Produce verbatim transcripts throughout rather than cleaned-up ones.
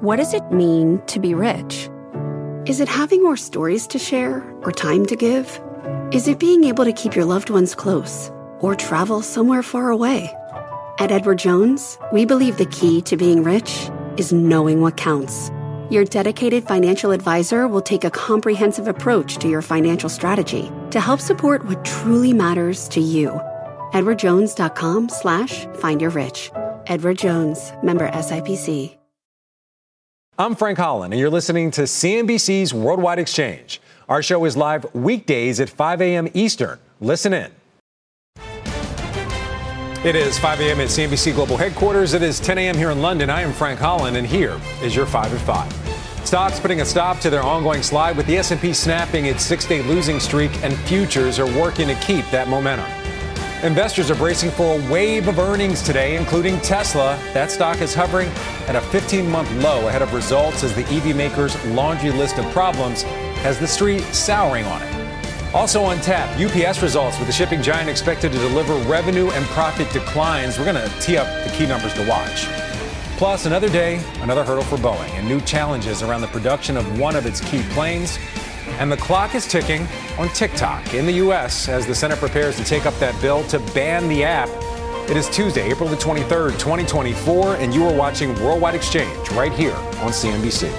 What does it mean to be rich? Is it having more stories to share or time to give? Is it being able to keep your loved ones close or travel somewhere far away? At Edward Jones, we believe the key to being rich is knowing what counts. Your dedicated financial advisor will take a comprehensive approach to your financial strategy to help support what truly matters to you. edwardjones.com slash find your rich. Edward Jones, member S I P C. I'm Frank Holland, and you're listening to C N B C's Worldwide Exchange. Our show is live weekdays at five a.m. Eastern. Listen in. It is five a.m. at C N B C Global Headquarters. It is ten a.m. here in London. I am Frank Holland, and here is your five at five. Stocks putting a stop to their ongoing slide with the S and P snapping its six-day losing streak, and futures are working to keep that momentum. Investors are bracing for a wave of earnings today, including Tesla. That stock is hovering at a fifteen-month low ahead of results as the E V maker's laundry list of problems has the street souring on it. Also on tap, U P S results with the shipping giant expected to deliver revenue and profit declines. We're going to tee up the key numbers to watch. Plus, another day, another hurdle for Boeing and new challenges around the production of one of its key planes. And the clock is ticking on TikTok in the U S as the Senate prepares to take up that bill to ban the app. It is Tuesday, April the twenty-third, twenty twenty-four, and you are watching Worldwide Exchange right here on C N B C.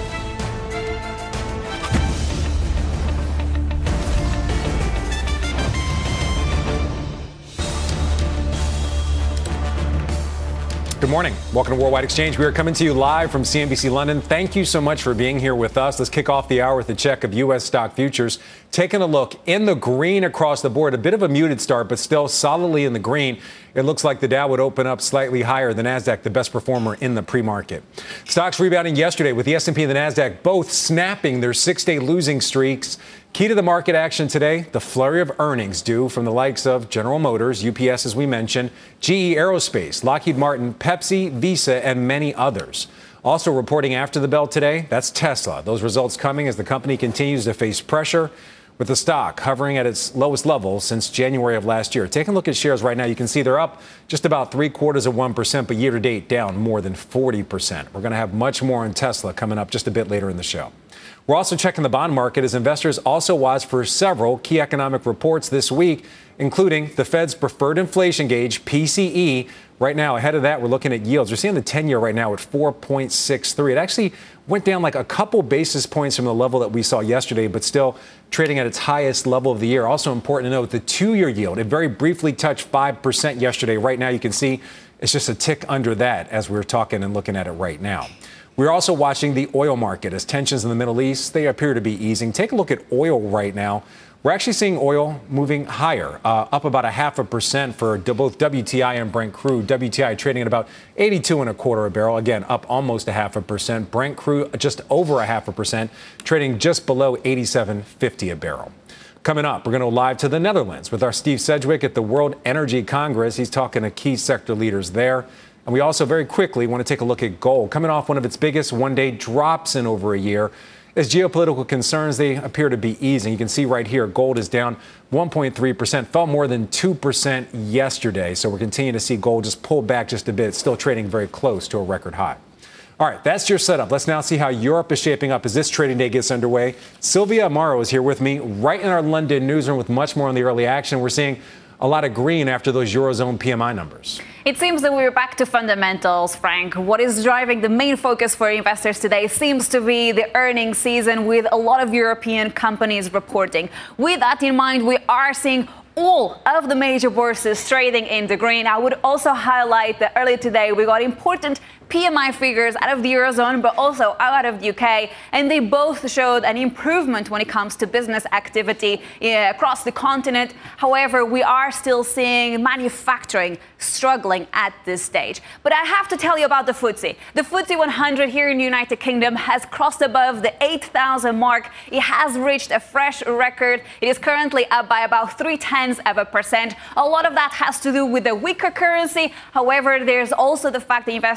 Good morning. Welcome to Worldwide Exchange. We are coming to you live from C N B C London. Thank you so much for being here with us. Let's kick off the hour with a check of U S stock futures. Taking a look in the green across the board, a bit of a muted start, but still solidly in the green. It looks like the Dow would open up slightly higher than NASDAQ, the best performer in the pre-market. Stocks rebounding yesterday with the S and P and the NASDAQ both snapping their six-day losing streaks. Key to the market action today, the flurry of earnings due from the likes of General Motors, U P S as we mentioned, G E Aerospace, Lockheed Martin, Pepsi, Visa, and many others. Also reporting after the bell today, that's Tesla. Those results coming as the company continues to face pressure, with the stock hovering at its lowest level since January of last year. Taking a look at shares right now, you can see they're up just about three quarters of one percent, but year to date down more than forty percent. We're going to have much more on Tesla coming up just a bit later in the show. We're also checking the bond market as investors also watch for several key economic reports this week, including the Fed's preferred inflation gauge, P C E. Right now, ahead of that, we're looking at yields. We're seeing the ten-year right now at four point six three. It actually went down like a couple basis points from the level that we saw yesterday, but still trading at its highest level of the year. Also important to note, the two-year yield, it very briefly touched five percent yesterday. Right now, you can see it's just a tick under that as we're talking and looking at it right now. We're also watching the oil market as tensions in the Middle East, they appear to be easing. Take a look at oil right now. We're actually seeing oil moving higher, uh, up about a half a percent for both W T I and Brent crude. W T I trading at about eighty-two and a quarter a barrel. Again, up almost a half a percent. Brent crude just over a half a percent, trading just below eighty-seven fifty a barrel. Coming up, we're going to go live to the Netherlands with our Steve Sedgwick at the World Energy Congress. He's talking to key sector leaders there. And we also very quickly want to take a look at gold, coming off one of its biggest one-day drops in over a year. As geopolitical concerns, they appear to be easing. You can see right here, gold is down one point three percent, fell more than two percent yesterday. So we're continuing to see gold just pull back just a bit, still trading very close to a record high. All right, that's your setup. Let's now see how Europe is shaping up as this trading day gets underway. Sylvia Amaro is here with me right in our London newsroom with much more on the early action. We're seeing a lot of green after those Eurozone P M I numbers. It seems that we're back to fundamentals, Frank. What is driving the main focus for investors today seems to be the earnings season, with a lot of European companies reporting. With that in mind, we are seeing all of the major bourses trading in the green. I would also highlight that earlier today we got important P M I figures out of the Eurozone, but also out of the U K, and they both showed an improvement when it comes to business activity uh, across the continent. However, we are still seeing manufacturing struggling at this stage. But I have to tell you about the F T S E. The F T S E one hundred here in the United Kingdom has crossed above the eight thousand mark. It has reached a fresh record. It is currently up by about three tenths of a percent. A lot of that has to do with the weaker currency. However, there's also the fact that investors have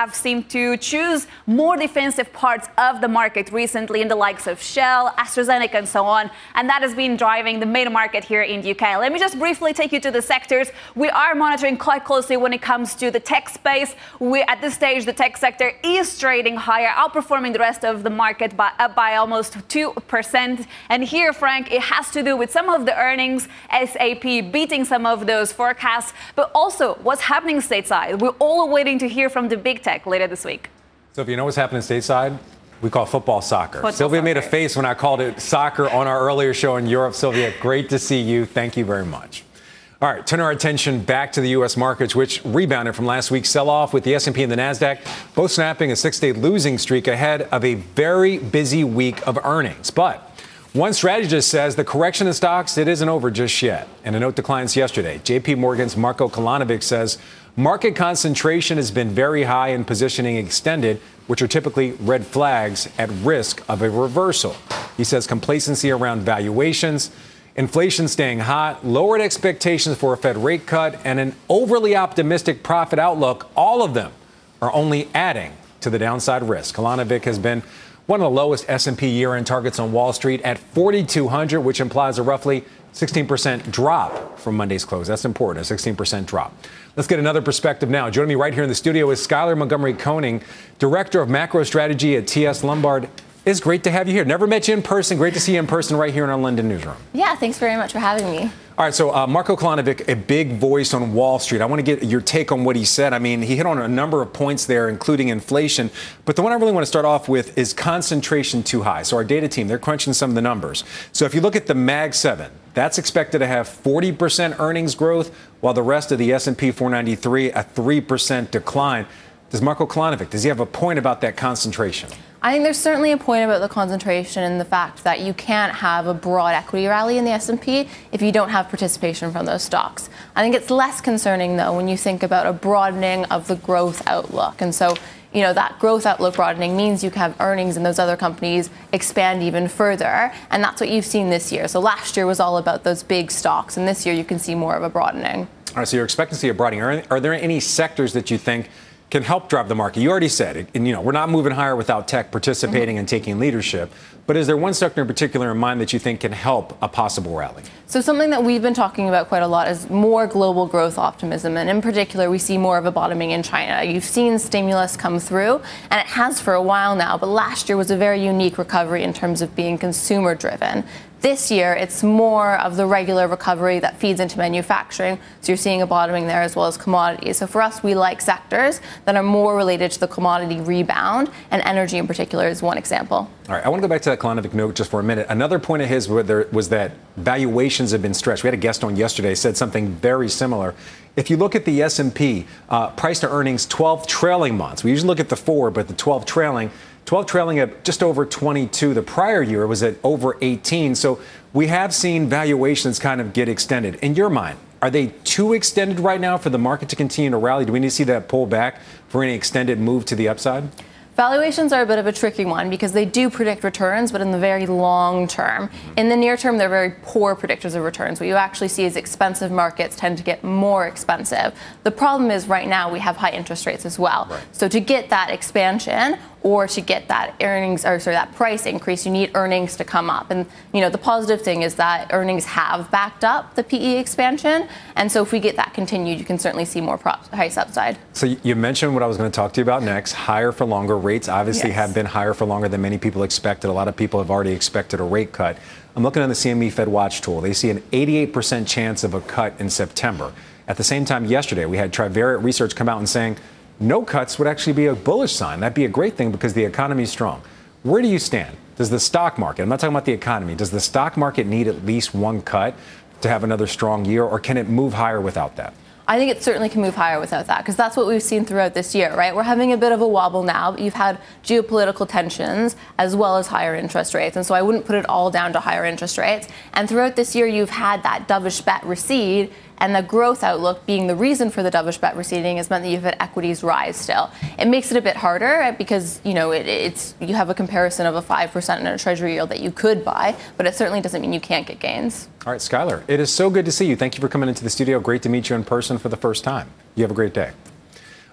have seemed to choose more defensive parts of the market recently in the likes of Shell, AstraZeneca, and so on. And that has been driving the main market here in the U K. Let me just briefly take you to the sectors we are monitoring quite closely when it comes to the tech space. We, at this stage, the tech sector is trading higher, outperforming the rest of the market by, up by almost two percent. And here, Frank, it has to do with some of the earnings, S A P beating some of those forecasts, but also what's happening stateside. We're all waiting to hear from the big tech later this week. So if you know what's happening stateside, we call football soccer. Football Sylvia soccer. made a face when I called it soccer on our earlier show in Europe. Sylvia, great to see you. Thank you very much. All right, turn our attention back to the U S markets, which rebounded from last week's sell-off with the S and P and the NASDAQ both snapping a six-day losing streak ahead of a very busy week of earnings. But one strategist says the correction in stocks, it isn't over just yet. And a note declines yesterday. J P Morgan's Marko Kolanovic says market concentration has been very high and positioning extended, which are typically red flags at risk of a reversal. He says complacency around valuations, inflation staying hot, lowered expectations for a Fed rate cut, and an overly optimistic profit outlook, all of them are only adding to the downside risk. Kolanovic has been one of the lowest S and P year-end targets on Wall Street at forty-two hundred, which implies a roughly sixteen percent drop from Monday's close. That's important, a sixteen percent drop. Let's get another perspective now. Joining me right here in the studio is Skyler Montgomery Koning, Director of Macro Strategy at T S Lombard. It's great to have you here. Never met you in person. Great to see you in person right here in our London newsroom. Yeah, thanks very much for having me. All right, so uh, Marko Kolanovic, a big voice on Wall Street. I want to get your take on what he said. I mean, he hit on a number of points there, including inflation. But the one I really want to start off with is concentration too high. So our data team, they're crunching some of the numbers. So if you look at the Mag seven, that's expected to have forty percent earnings growth, while the rest of the S and P four ninety-three, a three percent decline. Does Marko Kolanovic, does he have a point about that concentration? I think there's certainly a point about the concentration and the fact that you can't have a broad equity rally in the S and P if you don't have participation from those stocks. I think it's less concerning, though, when you think about a broadening of the growth outlook. And so, you know, that growth outlook broadening means you can have earnings in those other companies expand even further. And that's what you've seen this year. So last year was all about those big stocks. And this year you can see more of a broadening. All right, so you're expecting to see a broadening. Are, are there any sectors that you think can help drive the market? You already said it, and you know we're not moving higher without tech participating mm-hmm. and taking leadership. But is there one sector in particular in mind that you think can help a possible rally? So something that we've been talking about quite a lot is more global growth optimism. And in particular, we see more of a bottoming in China. You've seen stimulus come through, and it has for a while now. But last year was a very unique recovery in terms of being consumer driven. This year, it's more of the regular recovery that feeds into manufacturing. So you're seeing a bottoming there as well as commodities. So for us, we like sectors that are more related to the commodity rebound, and energy in particular is one example. All right, I want to go back to that Kolanovic note just for a minute. Another point of his was that valuations have been stretched. We had a guest on yesterday said something very similar. If you look at the S and P, uh, price to earnings, twelve trailing months. We usually look at the four, but the twelve trailing, twelve trailing at just over twenty-two. The prior year was at over eighteen. So we have seen valuations kind of get extended. In your mind, are they too extended right now for the market to continue to rally? Do we need to see that pull back for any extended move to the upside? Valuations are a bit of a tricky one because they do predict returns, but in the very long term. In the near term, they're very poor predictors of returns. What you actually see is expensive markets tend to get more expensive. The problem is right now we have high interest rates as well. Right. So to get that expansion or to get that earnings or sorry, that price increase, you need earnings to come up. And you know, the positive thing is that earnings have backed up the P E expansion. And so if we get that continued, you can certainly see more price upside. So you mentioned what I was going to talk to you about next, higher for longer. Rates obviously yes. have been higher for longer than many people expected. A lot of people have already expected a rate cut. I'm looking at the C M E Fed Watch tool. They see an eighty-eight percent chance of a cut in September. At the same time, yesterday, we had Trivariate Research come out and saying no cuts would actually be a bullish sign. That'd be a great thing because the economy is strong. Where do you stand? Does the stock market, I'm not talking about the economy, does the stock market need at least one cut to have another strong year, or can it move higher without that? I think it certainly can move higher without that, because that's what we've seen throughout this year, right? We're having a bit of a wobble now, but you've had geopolitical tensions as well as higher interest rates. And so I wouldn't put it all down to higher interest rates. And throughout this year, you've had that dovish bet recede, and the growth outlook being the reason for the dovish bet receding has meant that you've had equities rise still. It makes it a bit harder because, you know, it, it's you have a comparison of a five percent in a treasury yield that you could buy, but it certainly doesn't mean you can't get gains. All right, Skyler, it is so good to see you. Thank you for coming into the studio. Great to meet you in person for the first time. You have a great day.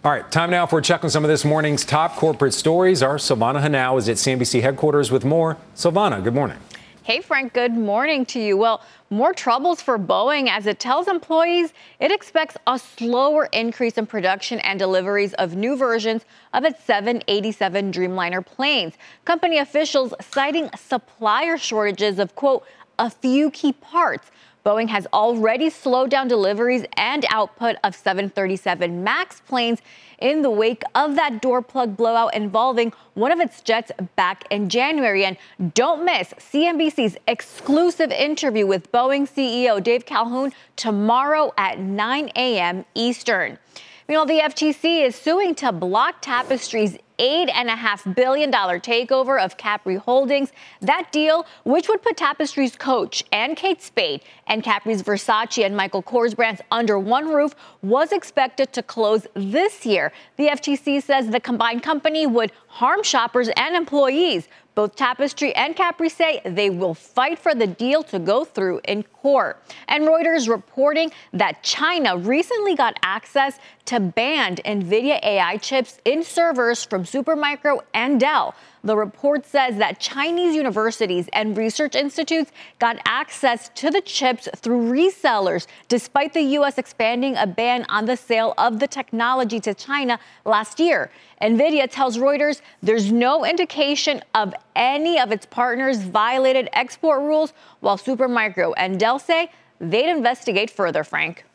All right, time now for a check on some of this morning's top corporate stories. Our Silvana Henao is at C N B C headquarters with more. Silvana, good morning. Hey, Frank, good morning to you. Well, more troubles for Boeing as it tells employees it expects a slower increase in production and deliveries of new versions of its seven eighty-seven Dreamliner planes. Company officials citing supplier shortages of, quote, a few key parts. Boeing has already slowed down deliveries and output of seven thirty-seven MAX planes in the wake of that door plug blowout involving one of its jets back in January. And don't miss C N B C's exclusive interview with Boeing C E O Dave Calhoun tomorrow at nine a.m. Eastern. Meanwhile, the F T C is suing to block Tapestry's eight point five billion dollars takeover of Capri Holdings. That deal, which would put Tapestry's Coach and Kate Spade and Capri's Versace and Michael Kors brands under one roof, was expected to close this year. The F T C says the combined company would harm shoppers and employees. Both Tapestry and Capri say they will fight for the deal to go through in court. And Reuters reporting that China recently got access to banned NVIDIA A I chips in servers from Supermicro and Dell. The report says that Chinese universities and research institutes got access to the chips through resellers, despite the U S expanding a ban on the sale of the technology to China last year. NVIDIA tells Reuters there's no indication of any of its partners violated export rules, while Supermicro and Dell say they'd investigate further, Frank.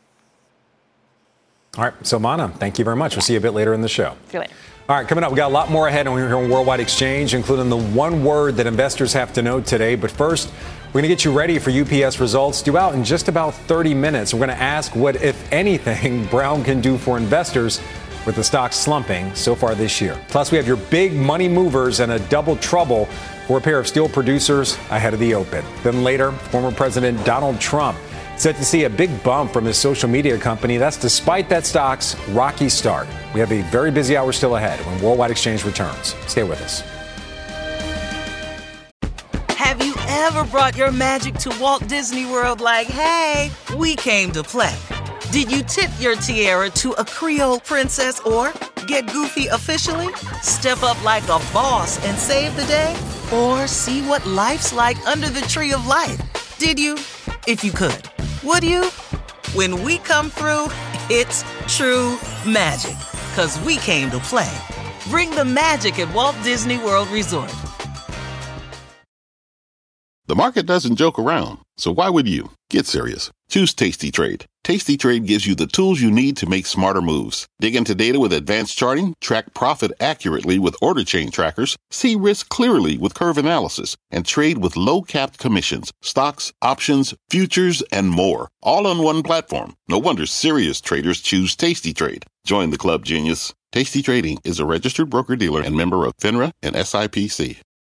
All right, Silvana, thank you very much. We'll see you a bit later in the show. See you later. All right, coming up, we got a lot more ahead, and we're here on Worldwide Exchange, including the one word that investors have to know today. But first, we're going to get you ready for U P S results due out in just about thirty minutes. We're going to ask what, if anything, Brown can do for investors with the stock slumping so far this year. Plus, we have your big money movers and a double trouble for a pair of steel producers ahead of the open. Then later, former President Donald Trump set to see a big bump from his social media company. That's despite that stock's rocky start. We have a very busy hour still ahead when Worldwide Exchange returns. Stay with us. Have you ever brought your magic to Walt Disney World like, hey, we came to play? Did you tip your tiara to a Creole princess or get goofy officially? Step up like a boss and save the day? Or see what life's like under the tree of life? Did you? If you could. Would you? When we come through, it's true magic. 'Cause we came to play. Bring the magic at Walt Disney World Resort. The market doesn't joke around, so why would you? Get serious. Choose Tasty Trade. Tasty Trade gives you the tools you need to make smarter moves. Dig into data with advanced charting, track profit accurately with order chain trackers, see risk clearly with curve analysis, and trade with low-capped commissions, stocks, options, futures, and more. All on one platform. No wonder serious traders choose Tasty Trade. Join the club, genius. Tasty Trading is a registered broker-dealer and member of FINRA and S I P C.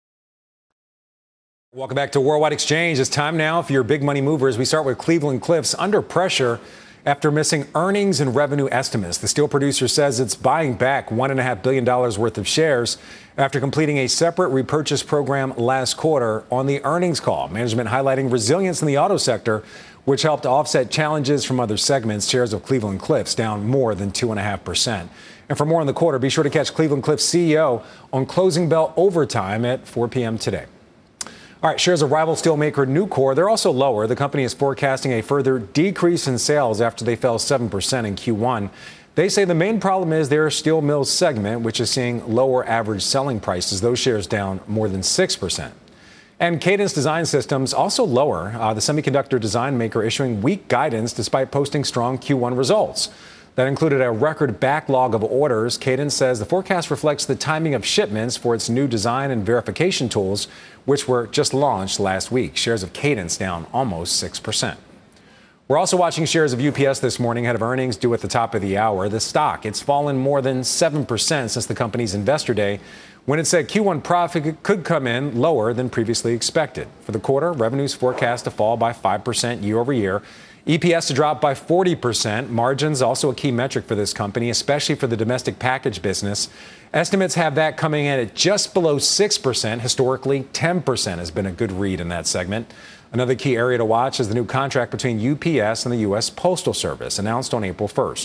Welcome back to Worldwide Exchange. It's time now for your big money movers. We start with Cleveland-Cliffs under pressure after missing earnings and revenue estimates. The steel producer says it's buying back one point five billion dollars worth of shares after completing a separate repurchase program last quarter. On the earnings call, management highlighting resilience in the auto sector, which helped offset challenges from other segments. Shares of Cleveland-Cliffs down more than two point five percent. And for more on the quarter, be sure to catch Cleveland-Cliffs C E O on Closing Bell Overtime at four p.m. today. All right, shares of rival steelmaker Nucor, they're also lower. The company is forecasting a further decrease in sales after they fell seven percent in Q one. They say the main problem is their steel mills segment, which is seeing lower average selling prices. Those shares down more than six percent. And Cadence Design Systems also lower. Uh, the semiconductor design maker issuing weak guidance despite posting strong Q one results. That included a record backlog of orders. Cadence says the forecast reflects the timing of shipments for its new design and verification tools, which were just launched last week. Shares of Cadence down almost six percent. We're also watching shares of U P S this morning ahead of earnings due at the top of the hour. The stock, it's fallen more than seven percent since the company's investor day, when it said Q one profit could come in lower than previously expected. For the quarter, revenues forecast to fall by five percent year over year. E P S to drop by forty percent. Margins also a key metric for this company, especially for the domestic package business. Estimates have that coming in at just below six percent. Historically, ten percent has been a good read in that segment. Another key area to watch is the new contract between U P S and the U S Postal Service, announced on April first.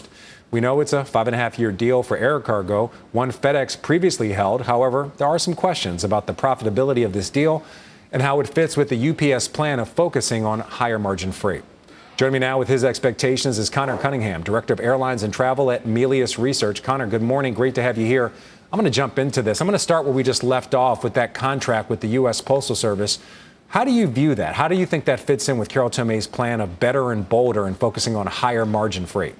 We know it's a five and a half year deal for air cargo, one FedEx previously held. However, there are some questions about the profitability of this deal and how it fits with the U P S plan of focusing on higher margin freight. Joining me now with his expectations is Connor Cunningham, Director of Airlines and Travel at Melius Research. Connor, good morning. Great to have you here. I'm going to jump into this. I'm going to start where we just left off with that contract with the U S Postal Service. How do you view that? How do you think that fits in with Carol Tomé's plan of better and bolder and focusing on higher margin freight?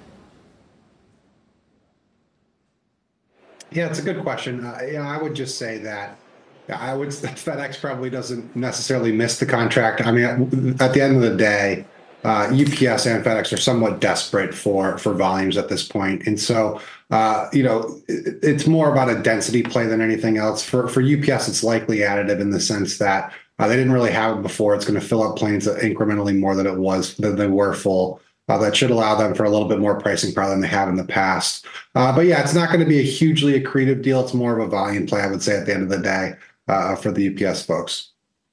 Yeah, it's a good question. Uh, you know, I would just say that I would FedEx probably doesn't necessarily miss the contract. I mean, at the end of the day, uh, U P S and FedEx are somewhat desperate for for volumes at this point, and so uh, you know it, it's more about a density play than anything else. For for U P S, it's likely additive in the sense that uh, they didn't really have it before. It's going to fill up planes incrementally more than it was than they were full. Uh, that should allow them for a little bit more pricing power than they have in the past. Uh, but yeah, it's not going to be a hugely accretive deal. It's more of a volume play, I would say, at the end of the day uh, for the U P S folks.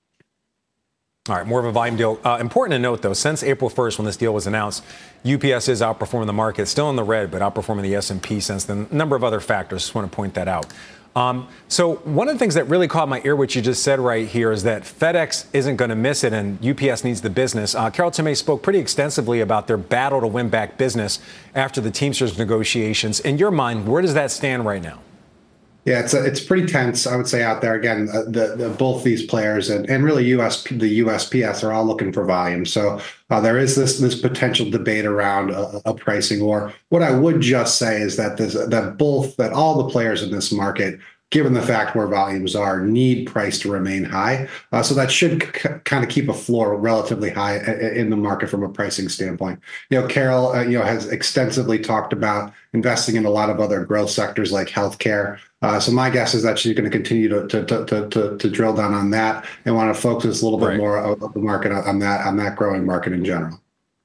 All right, more of a volume deal. Uh, important to note, though, since April first, when this deal was announced, U P S is outperforming the market, still in the red, but outperforming the S and P since then. A number of other factors. Just want to point that out. Um, so one of the things that really caught my ear, which you just said right here, is that FedEx isn't going to miss it and U P S needs the business. Uh, Carol Tomé spoke pretty extensively about their battle to win back business after the Teamsters negotiations. In your mind, where does that stand right now? Yeah, it's a, it's pretty tense, I would say, out there. Again, uh, the, the both these players and, and really U S the U S P S are all looking for volume. So uh, there is this this potential debate around a, a pricing war. What I would just say is that this, that both that all the players in this market, given the fact where volumes are, need price to remain high. Uh, so that should c- kind of keep a floor relatively high in the market from a pricing standpoint. You know, Carol, uh, you know, has extensively talked about investing in a lot of other growth sectors like healthcare. Uh, so my guess is that she's going to continue to to, to to to drill down on that and want to focus a little bit right. more of the market on that on that growing market in general.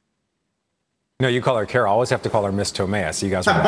No, you call her Carol. I always have to call her Miss Tomé. I see you guys are on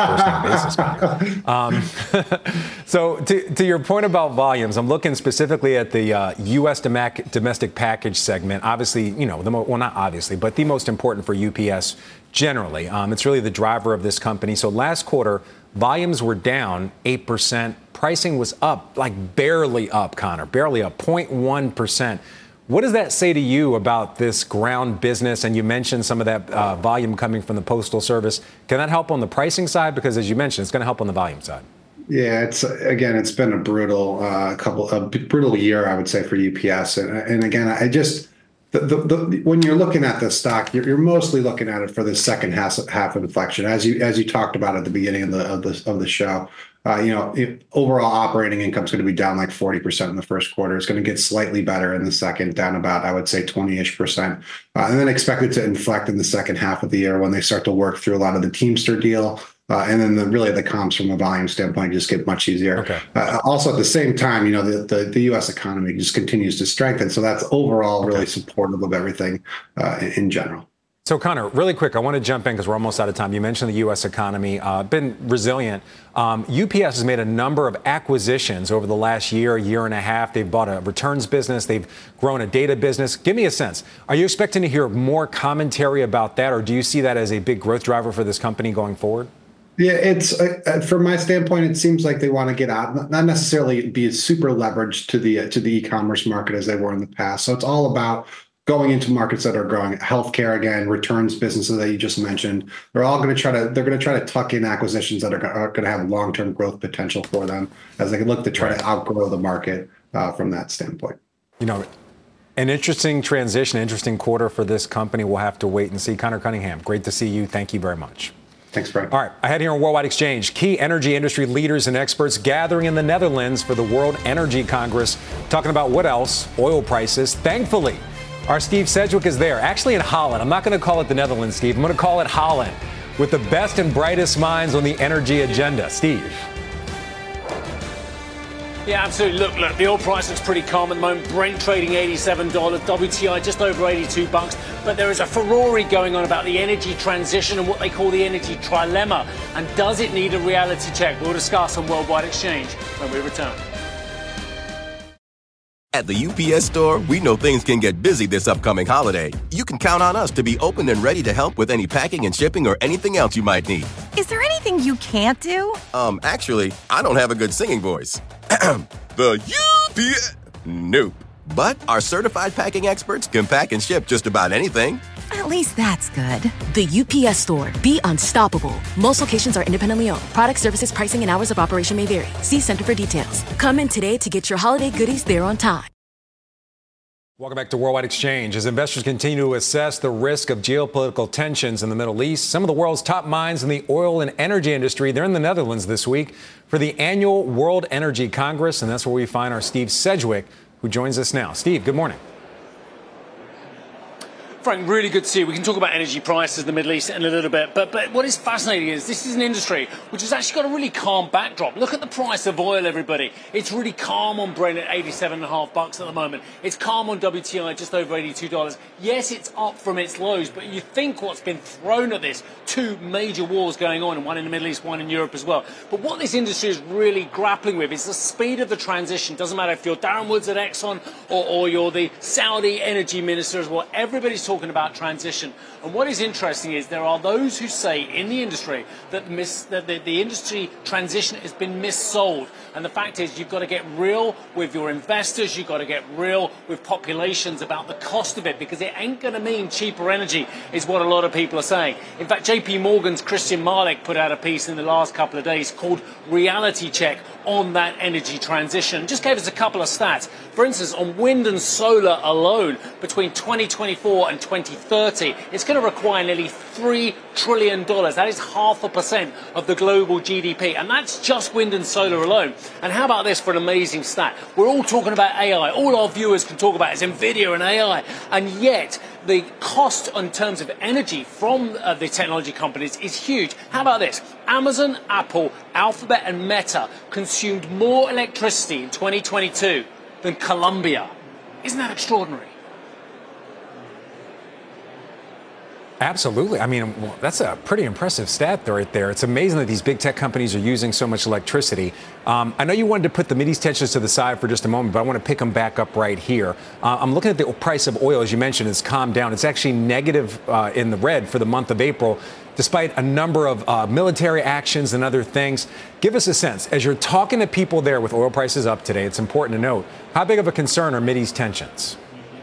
a first name basis. Um, so to, to your point about volumes, I'm looking specifically at the uh, U S domestic package segment. Obviously, you know, the mo- well, not obviously, but the most important for U P S generally. Um, it's really the driver of this company. So last quarter, volumes were down eight percent. Pricing was up, like barely up, Connor, barely up, zero point one percent. What does that say to you about this ground business? And you mentioned some of that uh, volume coming from the Postal Service. Can that help on the pricing side? Because as you mentioned, it's going to help on the volume side. Yeah, it's again, it's been a brutal uh, couple, a brutal year, I would say, for U P S. And, and again, I just the, the, the, when you're looking at the stock, you're, you're mostly looking at it for the second half half inflection, as you as you talked about at the beginning of the of the of the show. Uh, you know, if overall operating income is going to be down like forty percent in the first quarter. It's going to get slightly better in the second, down about, I would say, twenty-ish percent. Uh, and then expected to inflect in the second half of the year when they start to work through a lot of the Teamster deal. Uh, and then the, really the comps from a volume standpoint just get much easier. Okay. Uh, also, at the same time, you know, the, the, the U S economy just continues to strengthen. So that's overall really supportive of everything uh, in, in general. So, Connor, really quick, I want to jump in because we're almost out of time. You mentioned the U S economy, uh, been resilient. Um, U P S has made a number of acquisitions over the last year, year and a half. They've bought a returns business. They've grown a data business. Give me a sense. Are you expecting to hear more commentary about that, or do you see that as a big growth driver for this company going forward? Yeah, it's uh, from my standpoint, it seems like they want to get out, not necessarily be super leveraged to the uh, to the e-commerce market as they were in the past. So it's all about going into markets that are growing. Healthcare, again, returns businesses that you just mentioned. They're all going to try to they're going to try to tuck in acquisitions that are, are going to have long-term growth potential for them as they look to try right. to outgrow the market uh, from that standpoint. You know, an interesting transition, interesting quarter for this company. We'll have to wait and see. Connor Cunningham, great to see you. Thank you very much. Thanks, Brian. All right, ahead here on Worldwide Exchange, key energy industry leaders and experts gathering in the Netherlands for the World Energy Congress, talking about what else? Oil prices. Thankfully, our Steve Sedgwick is there, actually in Holland. I'm not going to call it the Netherlands, Steve. I'm going to call it Holland, with the best and brightest minds on the energy agenda. Steve. Yeah, absolutely. Look, look, the oil price looks pretty calm at the moment. Brent trading eighty-seven dollars, W T I just over eighty-two bucks. But there is a furore going on about the energy transition and what they call the energy trilemma. And does it need a reality check? We'll discuss on Worldwide Exchange when we return. At the U P S Store, we know things can get busy this upcoming holiday. You can count on us to be open and ready to help with any packing and shipping or anything else you might need. Is there anything anything you can't do? Um, actually, I don't have a good singing voice. The U P S... Nope. But our certified packing experts can pack and ship just about anything. At least that's good. The U P S Store. Be unstoppable. Most locations are independently owned. Product, services, pricing, and hours of operation may vary. See Center for details. Come in today to get your holiday goodies there on time. Welcome back to Worldwide Exchange. As investors continue to assess the risk of geopolitical tensions in the Middle East, some of the world's top minds in the oil and energy industry, they're in the Netherlands this week for the annual World Energy Congress, and that's where we find our Steve Sedgwick, who joins us now. Steve, good morning. Frank, really good to see you. We can talk about energy prices in the Middle East in a little bit, but but what is fascinating is this is an industry which has actually got a really calm backdrop. Look at the price of oil, everybody. It's really calm on Brent at eighty-seven and a half bucks at the moment. It's calm on W T I just over eighty-two dollars. Yes, it's up from its lows, but you think what's been thrown at this, two major wars going on, and one in the Middle East, one in Europe as well. But what this industry is really grappling with is the speed of the transition. Doesn't matter if you're Darren Woods at Exxon or, or you're the Saudi energy minister as well. Everybody's talking talking about transition. And what is interesting is there are those who say in the industry that, mis- that the, the industry transition has been missold. And the fact is you've got to get real with your investors, you've got to get real with populations about the cost of it, because it ain't going to mean cheaper energy is what a lot of people are saying. In fact, J P Morgan's Christian Malik put out a piece in the last couple of days called Reality Check on that energy transition. Just gave us a couple of stats. For instance, on wind and solar alone, between twenty twenty-four and twenty thirty, it's going to require nearly three trillion dollars. That is half a percent of the global G D P. And that's just wind and solar alone. And how about this for an amazing stat? We're all talking about A I. All our viewers can talk about is NVIDIA and A I. And yet, the cost in terms of energy from uh, the technology companies is huge. How about this? Amazon, Apple, Alphabet and Meta consumed more electricity in twenty twenty-two than Colombia. Isn't that extraordinary? Absolutely. I mean, well, that's a pretty impressive stat right there. It's amazing that these big tech companies are using so much electricity. Um, I know you wanted to put the Mideast tensions to the side for just a moment, but I want to pick them back up right here. Uh, I'm looking at the price of oil, as you mentioned, it's calmed down. It's actually negative uh, in the red for the month of April, despite a number of uh, military actions and other things. Give us a sense, as you're talking to people there with oil prices up today, it's important to note, how big of a concern are Mideast tensions?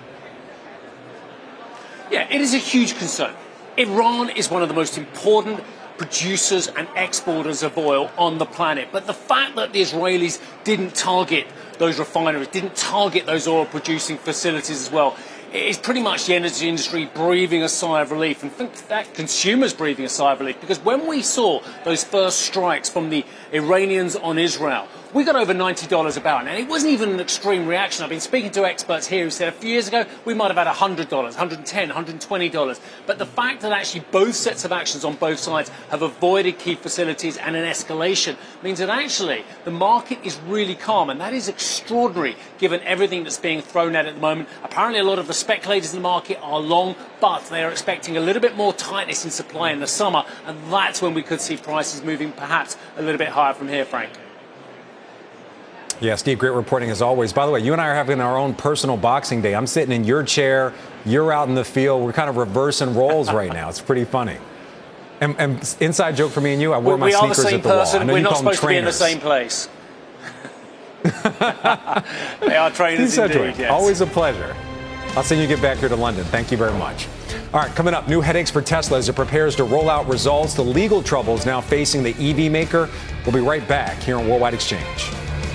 Yeah, it is a huge concern. Iran is one of the most important producers and exporters of oil on the planet. But the fact that the Israelis didn't target those refineries, didn't target those oil-producing facilities as well, is pretty much the energy industry breathing a sigh of relief. And think that consumers breathing a sigh of relief, because when we saw those first strikes from the Iranians on Israel, we got over ninety dollars a barrel. And it wasn't even an extreme reaction. I've been speaking to experts here who said a few years ago we might have had one hundred dollars, one hundred ten dollars, one hundred twenty dollars. But the fact that actually both sets of actions on both sides have avoided key facilities and an escalation means that actually the market is really calm. And that is extraordinary given everything that's being thrown at it at the moment. Apparently a lot of the speculators in the market are long, but they are expecting a little bit more tightness in supply in the summer. And that's when we could see prices moving perhaps a little bit higher from here, Frank. Yeah, Steve, great reporting as always. By the way, you and I are having our own personal Boxing Day. I'm sitting in your chair. You're out in the field. We're kind of reversing roles right now. It's pretty funny. And, and inside joke for me and you, I wear well, my we sneakers are the same at the person. wall. I know We're you not call them supposed to be in the same place. They are trainers Steve indeed, Sedgwick, yes. always a pleasure. I'll send you get back here to London. Thank you very much. All right, coming up, new headaches for Tesla as it prepares to roll out results. The legal troubles now facing the E V maker. We'll be right back here on Worldwide Exchange.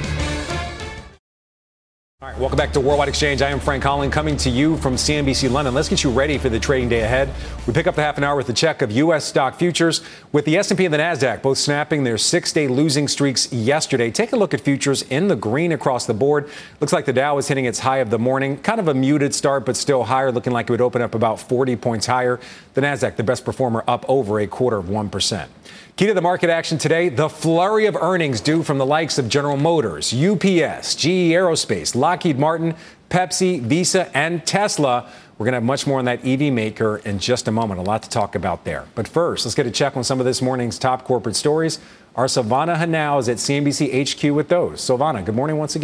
All right, welcome back to Worldwide Exchange. I am Frank Holland coming to you from C N B C London. Let's get you ready for the trading day ahead. We pick up the half an hour with a check of U S stock futures with the S and P and the NASDAQ both snapping their six-day losing streaks yesterday. Take a look at futures in the green across the board. Looks like the Dow is hitting its high of the morning. Kind of a muted start, but still higher, looking like it would open up about forty points higher. The NASDAQ, the best performer, up over a quarter of one percent. Key to the market action today, the flurry of earnings due from the likes of General Motors, U P S, G E Aerospace, Lockheed Martin, Pepsi, Visa, and Tesla. We're going to have much more on that E V maker in just a moment. A lot to talk about there. But first, let's get a check on some of this morning's top corporate stories. Our Silvana Henao is at C N B C H Q with those. Silvana, good morning once again.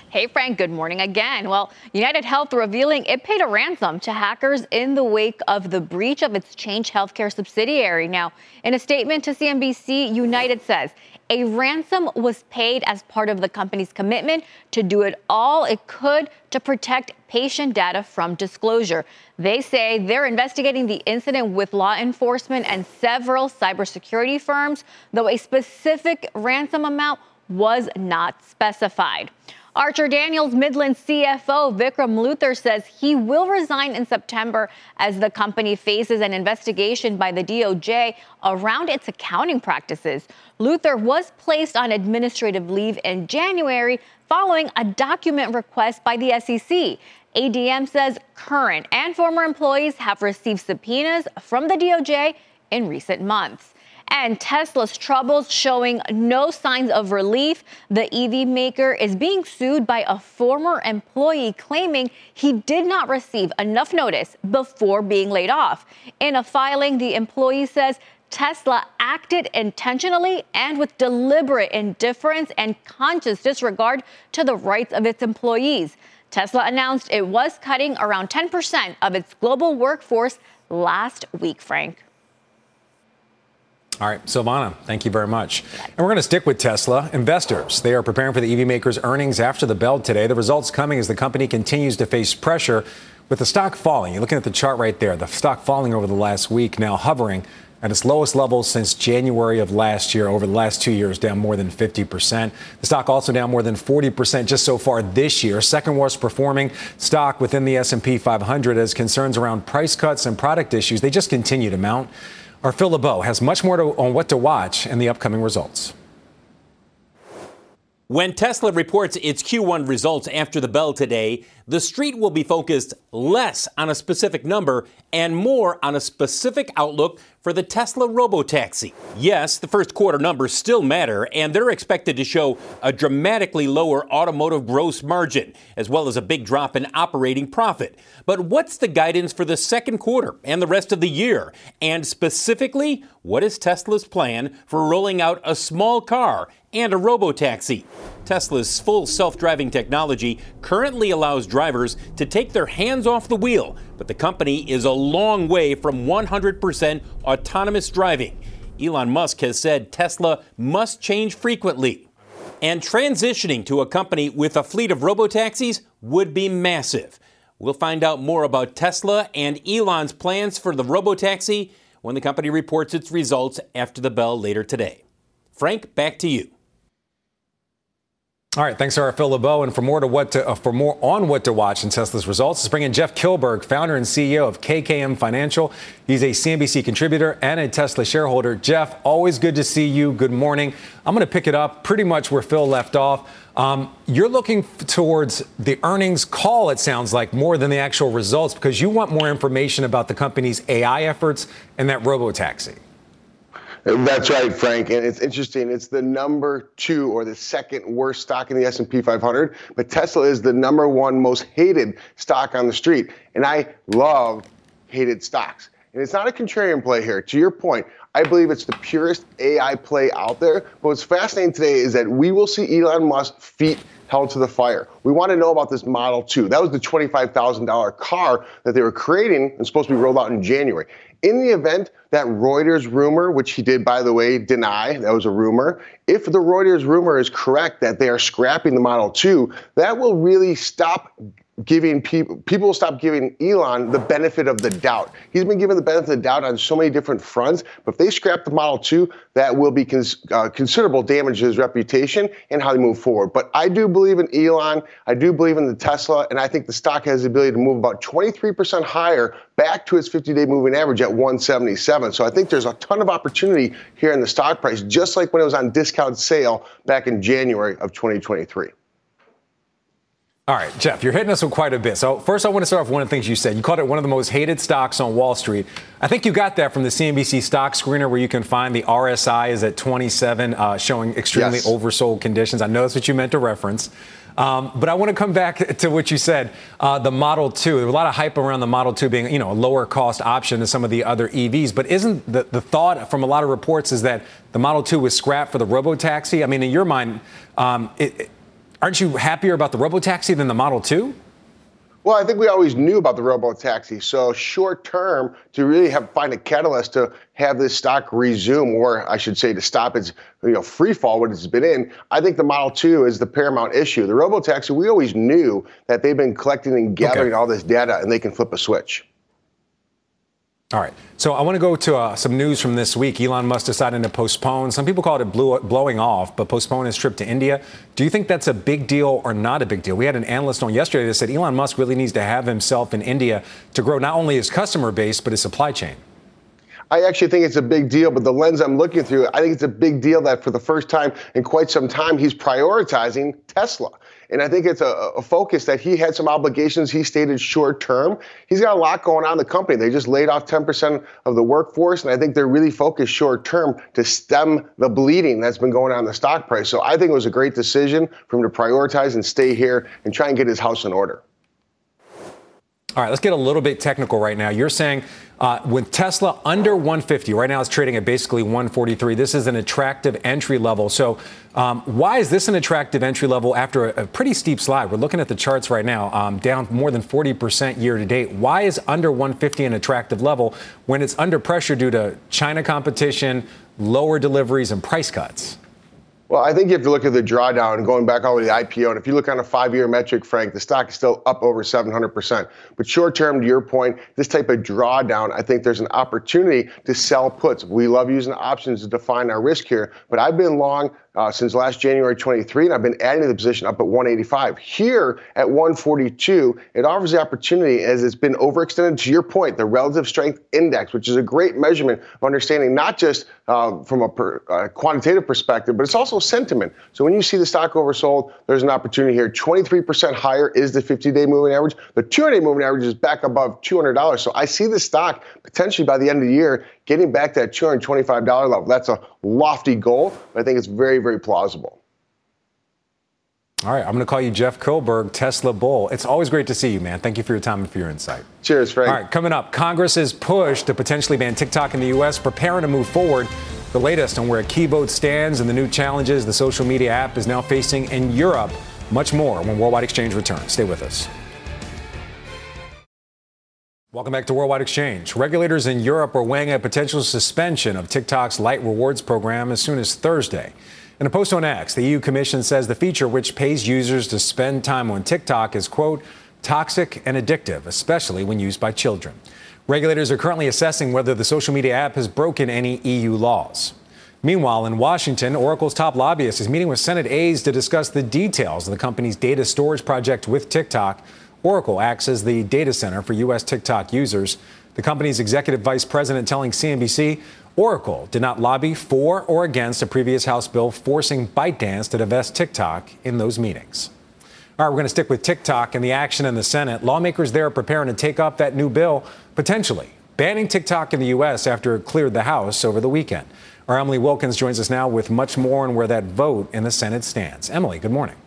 Hey, Frank, good morning again. Well, United Health revealing it paid a ransom to hackers in the wake of the breach of its Change Healthcare subsidiary. Now, in a statement to C N B C, United says a ransom was paid as part of the company's commitment to do it all it could to protect patient data from disclosure. They say they're investigating the incident with law enforcement and several cybersecurity firms, though a specific ransom amount was not specified. Archer Daniels Midland C F O Vikram Luther says he will resign in September as the company faces an investigation by the D O J around its accounting practices. Luther was placed on administrative leave in January following a document request by the S E C. A D M says current and former employees have received subpoenas from the D O J in recent months. And Tesla's troubles showing no signs of relief. The E V maker is being sued by a former employee claiming he did not receive enough notice before being laid off. In a filing, the employee says Tesla acted intentionally and with deliberate indifference and conscious disregard to the rights of its employees. Tesla announced it was cutting around ten percent of its global workforce last week, Frank. All right, Silvana, thank you very much. And we're going to stick with Tesla. Investors, they are preparing for the E V maker's earnings after the bell today. The results coming as the company continues to face pressure with the stock falling. You're looking at the chart right there. The stock falling over the last week, now hovering at its lowest level since January of last year. Over the last two years, down more than fifty percent. The stock also down more than forty percent just so far this year. Second worst performing stock within the S and P five hundred as concerns around price cuts and product issues, they just continue to mount. Our Phil LeBeau has much more to, on what to watch in the upcoming results. When Tesla reports its Q one results after the bell today, the street will be focused less on a specific number and more on a specific outlook for the Tesla robotaxi. Yes, the first quarter numbers still matter, and they're expected to show a dramatically lower automotive gross margin, as well as a big drop in operating profit. But what's the guidance for the second quarter and the rest of the year? And specifically, what is Tesla's plan for rolling out a small car and a robotaxi? Tesla's full self-driving technology currently allows drivers to take their hands off the wheel, but the company is a long way from one hundred percent autonomous driving. Elon Musk has said Tesla must change frequently, and transitioning to a company with a fleet of robotaxis would be massive. We'll find out more about Tesla and Elon's plans for the robotaxi when the company reports its results after the bell later today. Frank, back to you. All right, thanks to our Phil LeBeau. And for more to what to, uh, for more on what to watch in Tesla's results, let's bring in Jeff Kilberg, founder and C E O of K K M Financial. He's a C N B C contributor and a Tesla shareholder. Jeff, always good to see you. Good morning. I'm going to pick it up pretty much where Phil left off. Um, you're looking f- towards the earnings call, it sounds like, more than the actual results, because you want more information about the company's A I efforts and that robotaxi. That's right, Frank. And it's interesting. It's the number two or the second worst stock in the S and P five hundred. But Tesla is the number one most hated stock on the street. And I love hated stocks. And it's not a contrarian play here. To your point, I believe it's the purest A I play out there. But what's fascinating today is that we will see Elon Musk's feet held to the fire. We want to know about this Model two. That was the twenty-five thousand dollars car that they were creating and supposed to be rolled out in January. In the event that Reuters rumor, which he did, by the way, deny, that was a rumor, if the Reuters rumor is correct that they are scrapping the Model two, that will really stop giving people, people will stop giving Elon the benefit of the doubt. He's been given the benefit of the doubt on so many different fronts, but if they scrap the Model two, that will be cons- uh, considerable damage to his reputation and how they move forward. But I do believe in Elon, I do believe in the Tesla, and I think the stock has the ability to move about twenty-three percent higher back to its fifty-day moving average at one seventy-seven. So I think there's a ton of opportunity here in the stock price, just like when it was on discount sale back in January of twenty twenty-three. All right, Jeff, you're hitting us with quite a bit. So first, I want to start off with one of the things you said. You called it one of the most hated stocks on Wall Street. I think you got that from the C N B C stock screener, where you can find the R S I is at twenty-seven, uh, showing extremely yes. oversold conditions. I know that's what you meant to reference. Um, but I want to come back to what you said, uh, the Model two. There was a lot of hype around the Model two being, you know, a lower cost option than some of the other E Vs. But isn't the, the thought from a lot of reports is that the Model two was scrapped for the robotaxi? I mean, in your mind, um, it, it aren't you happier about the Robotaxi than the Model two? Well, I think we always knew about the robo-taxi. So short term, to really have find a catalyst to have this stock resume, or I should say to stop its you know free fall, what it's been in, I think the Model two is the paramount issue. The robo-taxi, we always knew that they've been collecting and gathering okay. all this data, and they can flip a switch. All right. So I want to go to uh, some news from this week. Elon Musk deciding to postpone. Some people called it blew, blowing off, but postpone his trip to India. Do you think that's a big deal or not a big deal? We had an analyst on yesterday that said Elon Musk really needs to have himself in India to grow not only his customer base, but his supply chain. I actually think it's a big deal, but the lens I'm looking through, I think it's a big deal that for the first time in quite some time, he's prioritizing Tesla. And I think it's a, a focus that he had some obligations he stated short term. He's got a lot going on in the company. They just laid off ten percent of the workforce, and I think they're really focused short term to stem the bleeding that's been going on in the stock price. So I think it was a great decision for him to prioritize and stay here and try and get his house in order. All right, let's get a little bit technical right now. You're saying uh, with Tesla under one fifty, right now it's trading at basically one forty-three. This is an attractive entry level. So um, why is this an attractive entry level after a, a pretty steep slide? We're looking at the charts right now, um, down more than forty percent year to date. Why is under one fifty an attractive level when it's under pressure due to China competition, lower deliveries, and price cuts? Well, I think you have to look at the drawdown going back all the way to the I P O. And if you look on a five-year metric, Frank, the stock is still up over seven hundred percent. But short-term, to your point, this type of drawdown, I think there's an opportunity to sell puts. We love using options to define our risk here. But I've been long uh, since last January twenty-three, and I've been adding to the position up at one eighty-five. Here at one forty-two, it offers the opportunity as it's been overextended. To your point, the relative strength index, which is a great measurement of understanding not just uh, from a per, uh, quantitative perspective, but it's also sentiment. So when you see the stock oversold, there's an opportunity here. twenty-three percent higher is the fifty-day moving average. The two hundred day moving average is back above two hundred dollars. So I see the stock potentially by the end of the year getting back to that two hundred twenty-five dollars level. That's a lofty goal, but I think it's very, very plausible. All right, I'm going to call you Jeff Kohlberg, Tesla Bull. It's always great to see you, man. Thank you for your time and for your insight. Cheers, Frank. All right, coming up, Congress's push to potentially ban TikTok in the U S, preparing to move forward. The latest on where a key vote stands and the new challenges the social media app is now facing in Europe. Much more when Worldwide Exchange returns. Stay with us. Welcome back to Worldwide Exchange. Regulators in Europe are weighing a potential suspension of TikTok's Light Rewards program as soon as Thursday. In a post on X, the E U Commission says the feature, which pays users to spend time on TikTok, is, quote, toxic and addictive, especially when used by children. Regulators are currently assessing whether the social media app has broken any E U laws. Meanwhile, in Washington, Oracle's top lobbyist is meeting with Senate aides to discuss the details of the company's data storage project with TikTok. Oracle acts as the data center for U S TikTok users. The company's executive vice president telling C N B C Oracle did not lobby for or against a previous House bill forcing ByteDance to divest TikTok in those meetings. All right, we're going to stick with TikTok and the action in the Senate. Lawmakers there are preparing to take up that new bill, potentially banning TikTok in the U S after it cleared the House over the weekend. Our Emily Wilkins joins us now with much more on where that vote in the Senate stands. Emily, good morning.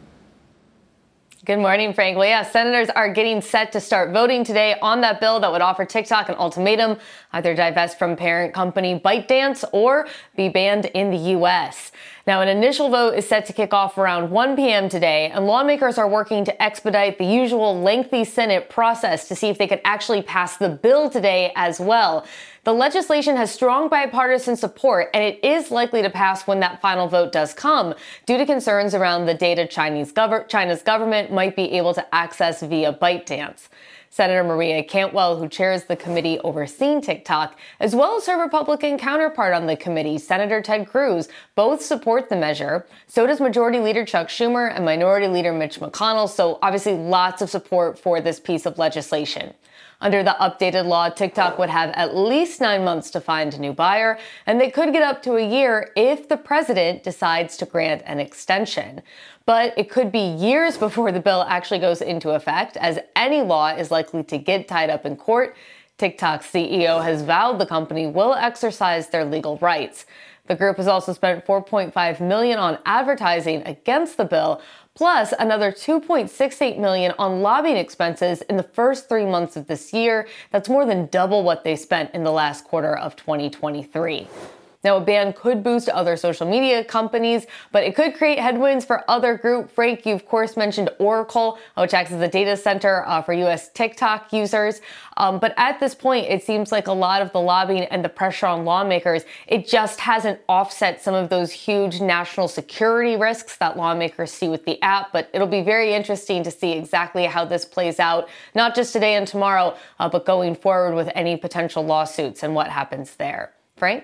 Good morning, Frank. Well, yeah, senators are getting set to start voting today on that bill that would offer TikTok an ultimatum, either divest from parent company ByteDance or be banned in the U S. Now, an initial vote is set to kick off around one p.m. today, and lawmakers are working to expedite the usual lengthy Senate process to see if they could actually pass the bill today as well. The legislation has strong bipartisan support, and it is likely to pass when that final vote does come, due to concerns around the data Chinese gov- China's government might be able to access via ByteDance. Senator Maria Cantwell, who chairs the committee overseeing TikTok, as well as her Republican counterpart on the committee, Senator Ted Cruz, both support the measure. So does Majority Leader Chuck Schumer and Minority Leader Mitch McConnell. So obviously lots of support for this piece of legislation. Under the updated law, TikTok would have at least nine months to find a new buyer, and they could get up to a year if the president decides to grant an extension. But it could be years before the bill actually goes into effect, as any law is likely to get tied up in court. TikTok's C E O has vowed the company will exercise their legal rights. The group has also spent four point five million dollars on advertising against the bill, plus another two point six eight million dollars on lobbying expenses in the first three months of this year. That's more than double what they spent in the last quarter of twenty twenty-three. Now, a ban could boost other social media companies, but it could create headwinds for other groups. Frank, you of course mentioned Oracle, which acts as a data center uh, for U S TikTok users. Um, but at this point, it seems like a lot of the lobbying and the pressure on lawmakers, it just hasn't offset some of those huge national security risks that lawmakers see with the app. But it'll be very interesting to see exactly how this plays out, not just today and tomorrow, uh, but going forward with any potential lawsuits and what happens there. Frank?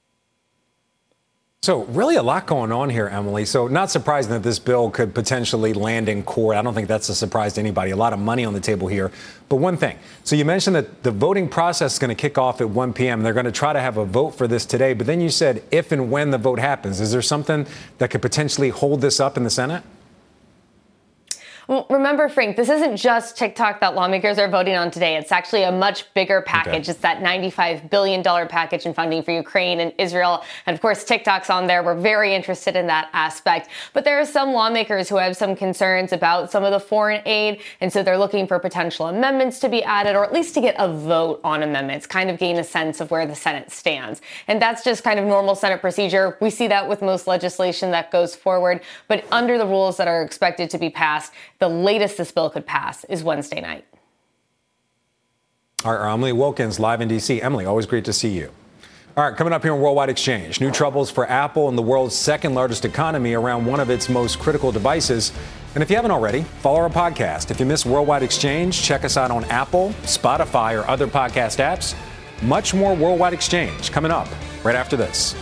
So really a lot going on here, Emily. So not surprising that this bill could potentially land in court. I don't think that's a surprise to anybody. A lot of money on the table here. But one thing. So you mentioned that the voting process is going to kick off at one p.m. They're going to try to have a vote for this today. But then you said if and when the vote happens. Is there something that could potentially hold this up in the Senate? Well, remember, Frank, this isn't just TikTok that lawmakers are voting on today. It's actually a much bigger package. Okay. It's that ninety-five billion dollars package in funding for Ukraine and Israel. And of course, TikTok's on there. We're very interested in that aspect. But there are some lawmakers who have some concerns about some of the foreign aid. And so they're looking for potential amendments to be added, or at least to get a vote on amendments, kind of gain a sense of where the Senate stands. And that's just kind of normal Senate procedure. We see that with most legislation that goes forward. But under the rules that are expected to be passed, the latest this bill could pass is Wednesday night. All right, Emily Wilkins, live in D C. Emily, always great to see you. All right, coming up here on Worldwide Exchange, new troubles for Apple and the world's second largest economy around one of its most critical devices. And if you haven't already, follow our podcast. If you miss Worldwide Exchange, check us out on Apple, Spotify, or other podcast apps. Much more Worldwide Exchange coming up right after this.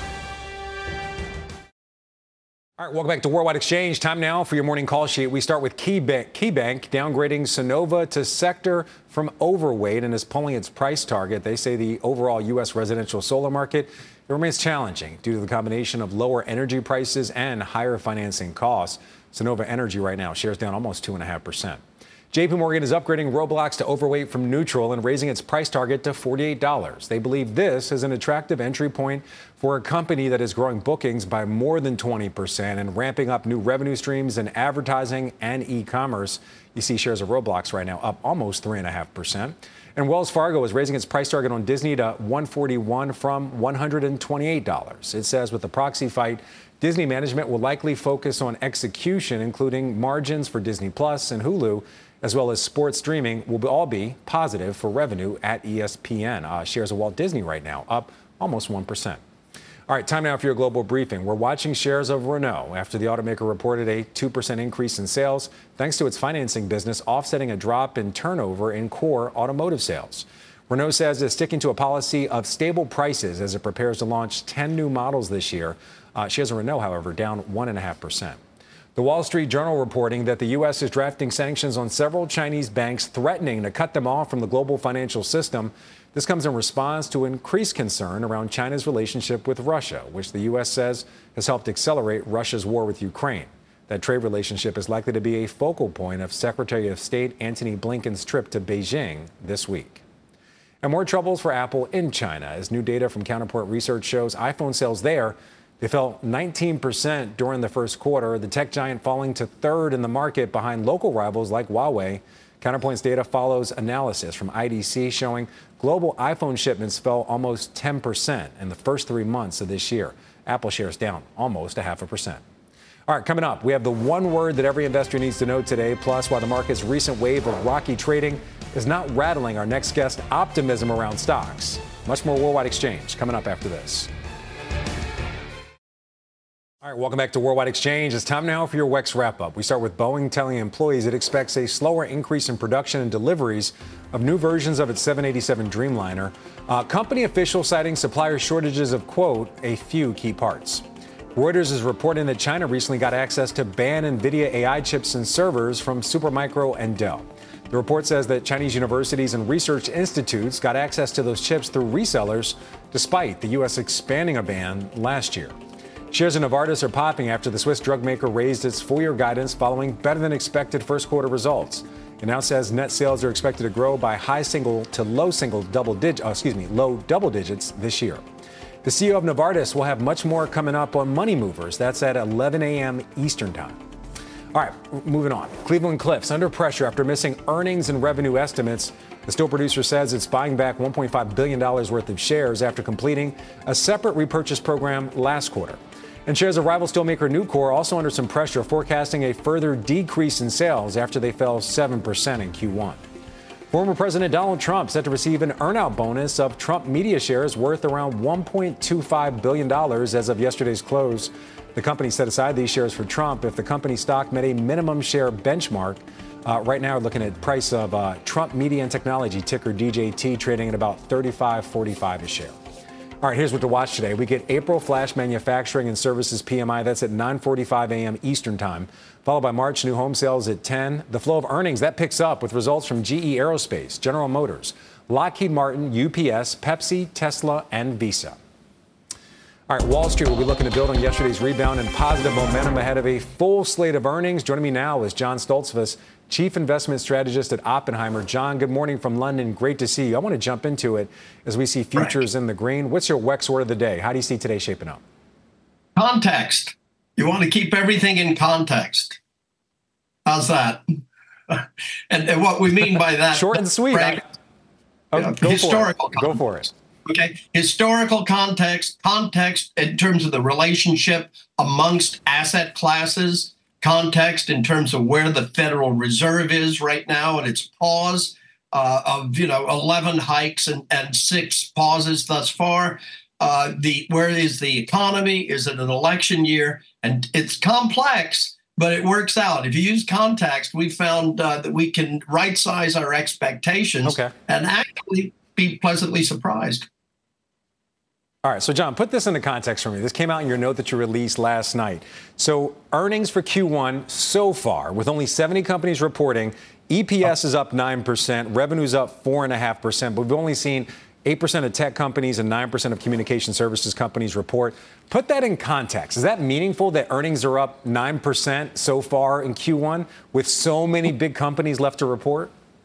All right, welcome back to Worldwide Exchange. Time now for your morning call sheet. We start with KeyBank, KeyBank downgrading Sunnova to sector from overweight and is pulling its price target. They say the overall U S residential solar market it remains challenging due to the combination of lower energy prices and higher financing costs. Sunnova Energy right now shares down almost two point five percent. J P Morgan is upgrading Roblox to overweight from neutral and raising its price target to forty-eight dollars. They believe this is an attractive entry point for a company that is growing bookings by more than twenty percent and ramping up new revenue streams in advertising and e-commerce. You see shares of Roblox right now up almost three point five percent. And Wells Fargo is raising its price target on Disney to one hundred forty-one dollars from one hundred twenty-eight dollars. It says with the proxy fight, Disney management will likely focus on execution, including margins for Disney Plus and Hulu, as well as sports streaming will all be positive for revenue at E S P N. Uh, shares of Walt Disney right now up almost one percent. All right, time now for your global briefing. We're watching shares of Renault after the automaker reported a two percent increase in sales thanks to its financing business, offsetting a drop in turnover in core automotive sales. Renault says it's sticking to a policy of stable prices as it prepares to launch ten new models this year. Uh, shares of Renault, however, down one point five percent. The Wall Street Journal reporting that the U S is drafting sanctions on several Chinese banks, threatening to cut them off from the global financial system. This comes in response to increased concern around China's relationship with Russia, which the U S says has helped accelerate Russia's war with Ukraine. That trade relationship is likely to be a focal point of Secretary of State Antony Blinken's trip to Beijing this week. And more troubles for Apple in China as new data from Counterpoint Research shows iPhone sales there They fell nineteen percent during the first quarter, the tech giant falling to third in the market behind local rivals like Huawei. Counterpoint's data follows analysis from I D C showing global iPhone shipments fell almost ten percent in the first three months of this year. Apple shares down almost a half a percent. All right, coming up, we have the one word that every investor needs to know today, plus why the market's recent wave of rocky trading is not rattling our next guest optimism around stocks. Much more Worldwide Exchange coming up after this. All right, welcome back to Worldwide Exchange. It's time now for your W E X wrap-up. We start with Boeing telling employees it expects a slower increase in production and deliveries of new versions of its seven eighty-seven Dreamliner. Uh, company officials citing supplier shortages of, quote, a few key parts. Reuters is reporting that China recently got access to banned NVIDIA A I chips and servers from Supermicro and Dell. The report says that Chinese universities and research institutes got access to those chips through resellers, despite the U S expanding a ban last year. Shares of Novartis are popping after the Swiss drug maker raised its full-year guidance following better-than-expected first-quarter results. It now says net sales are expected to grow by high single to low single double digit, oh, excuse me, low double digits this year. The C E O of Novartis will have much more coming up on Money Movers. That's at eleven a.m. Eastern Time. All right, moving on. Cleveland-Cliffs under pressure after missing earnings and revenue estimates. The steel producer says it's buying back one point five billion dollars worth of shares after completing a separate repurchase program last quarter. And shares of rival steelmaker Nucor also under some pressure, forecasting a further decrease in sales after they fell seven percent in Q one. Former President Donald Trump set to receive an earnout bonus of Trump media shares worth around one point two five billion dollars as of yesterday's close. The company set aside these shares for Trump if the company's stock met a minimum share benchmark. Uh, right now, we're looking at price of uh, Trump Media and Technology, ticker D J T, trading at about thirty-five forty-five a share. All right, here's what to watch today. We get April flash manufacturing and services P M I. That's at nine forty-five a.m. Eastern time, followed by March new home sales at ten. The flow of earnings, that picks up with results from G E Aerospace, General Motors, Lockheed Martin, U P S, Pepsi, Tesla, and Visa. All right, Wall Street will be looking to build on yesterday's rebound and positive momentum ahead of a full slate of earnings. Joining me now is John Stoltzfus, Chief Investment Strategist at Oppenheimer. John, good morning from London. Great to see you. I want to jump into it as we see futures in the green. What's your W E X word of the day? How do you see today shaping up? Context. You want to keep everything in context. How's that? and, and what we mean by that. Short and sweet. Frank, I, oh, uh, go historical for it. Go for it. Okay. Historical context, context in terms of the relationship amongst asset classes, context in terms of where the Federal Reserve is right now and its pause uh, of, you know, eleven hikes and, and six pauses thus far. Uh, the where is the economy? Is it an election year? And it's complex, but it works out. If you use context, we found uh, that we can right size our expectations okay. and actually be pleasantly surprised. All right, so John, put this into context for me. This came out in your note that you released last night. So earnings for Q one so far, with only seventy companies reporting, E P S is up nine percent, revenue's up four point five percent, but we've only seen eight percent of tech companies and nine percent of communication services companies report. Put that in context. Is that meaningful that earnings are up nine percent so far in Q one with so many big companies left to report?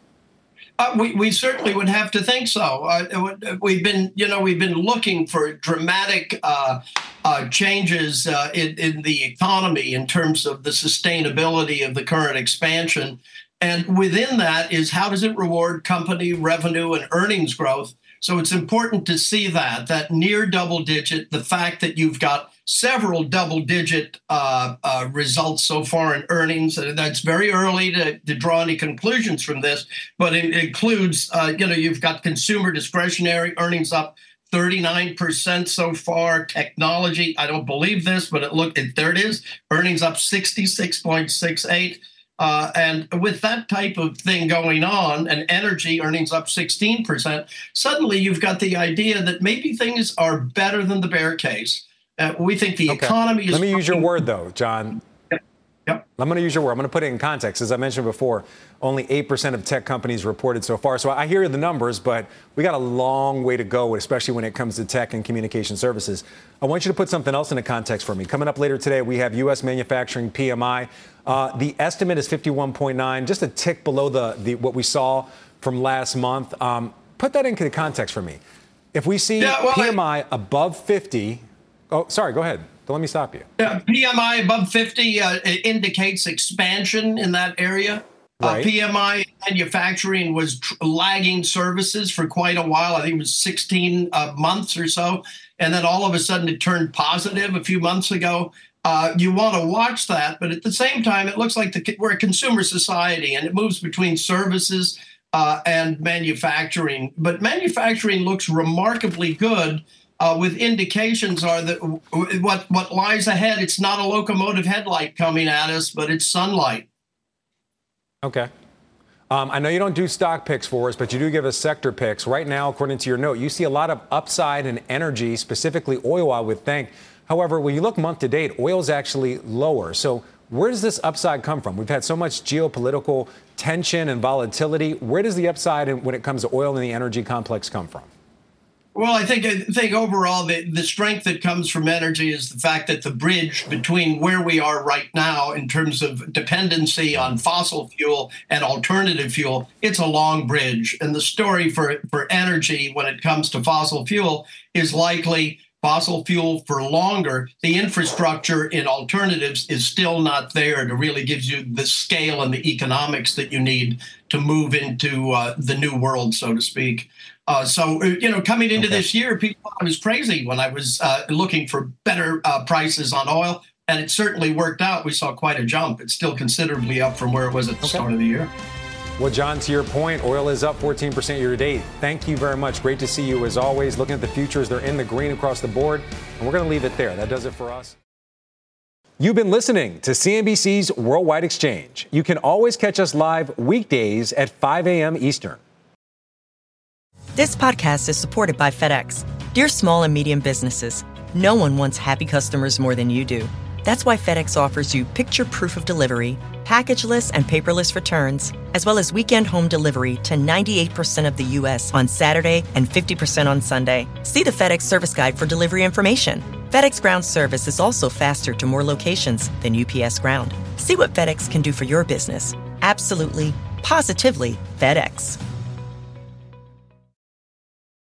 Uh, we, we certainly would have to think so. Uh, we've been, you know, we've been looking for dramatic uh, uh, changes uh, in, in the economy in terms of the sustainability of the current expansion. And within that is how does it reward company revenue and earnings growth? So it's important to see that, that near double digit, the fact that you've got several double digit uh, uh, results so far in earnings. Uh, that's very early to, to draw any conclusions from this, but it includes, uh, you know, you've got consumer discretionary earnings up thirty-nine percent so far. Technology, I don't believe this, but it looked, there it is, earnings up sixty-six point six eight. Uh, and with that type of thing going on, and energy earnings up sixteen percent, suddenly you've got the idea that maybe things are better than the bear case. Uh, we think the okay. economy is... Let me use your word, though, John. Yep. Yep. I'm going to use your word. I'm going to put it in context. As I mentioned before, only eight percent of tech companies reported so far. So I hear the numbers, but we got a long way to go, especially when it comes to tech and communication services. I want you to put something else into context for me. Coming up later today, we have U S manufacturing P M I. Uh, the estimate is fifty-one point nine, just a tick below the, the what we saw from last month. Um, put that into context for me. If we see yeah, well, P M I I, above fifty... Oh, sorry, go ahead. Don't let me stop you. Yeah, P M I above fifty uh, indicates expansion in that area. Right. Uh, P M I manufacturing was tr- lagging services for quite a while. I think it was sixteen uh, months or so. And then all of a sudden it turned positive a few months ago. Uh, you want to watch that. But at the same time, it looks like the, we're a consumer society and it moves between services uh, and manufacturing. But manufacturing looks remarkably good. Uh, with indications are that what what lies ahead, it's not a locomotive headlight coming at us, but it's sunlight. Okay. Um, I know you don't do stock picks for us, but you do give us sector picks. Right now, according to your note, you see a lot of upside in energy, specifically oil, I would think. However, when you look month to date, oil is actually lower. So where does this upside come from? We've had so much geopolitical tension and volatility. Where does the upside when it comes to oil and the energy complex come from? Well, I think I think overall the, the strength that comes from energy is the fact that the bridge between where we are right now in terms of dependency on fossil fuel and alternative fuel, it's a long bridge. And the story for, for energy when it comes to fossil fuel is likely fossil fuel for longer, the infrastructure in alternatives is still not there to really give you the scale and the economics that you need to move into uh, the new world, so to speak. Uh, so, you know, coming into okay. this year, people thought I was crazy when I was uh, looking for better uh, prices on oil. And it certainly worked out. We saw quite a jump. It's still considerably up from where it was at the okay. start of the year. Well, John, to your point, oil is up fourteen percent year to date. Thank you very much. Great to see you as always. Looking at the futures, they're in the green across the board. And we're going to leave it there. That does it for us. You've been listening to C N B C's Worldwide Exchange. You can always catch us live weekdays at five a.m. Eastern. This podcast is supported by FedEx. Dear small and medium businesses, no one wants happy customers more than you do. That's why FedEx offers you picture proof of delivery, packageless and paperless returns, as well as weekend home delivery to ninety-eight percent of the U S on Saturday and fifty percent on Sunday. See the FedEx service guide for delivery information. FedEx Ground service is also faster to more locations than U P S Ground. See what FedEx can do for your business. Absolutely, positively FedEx.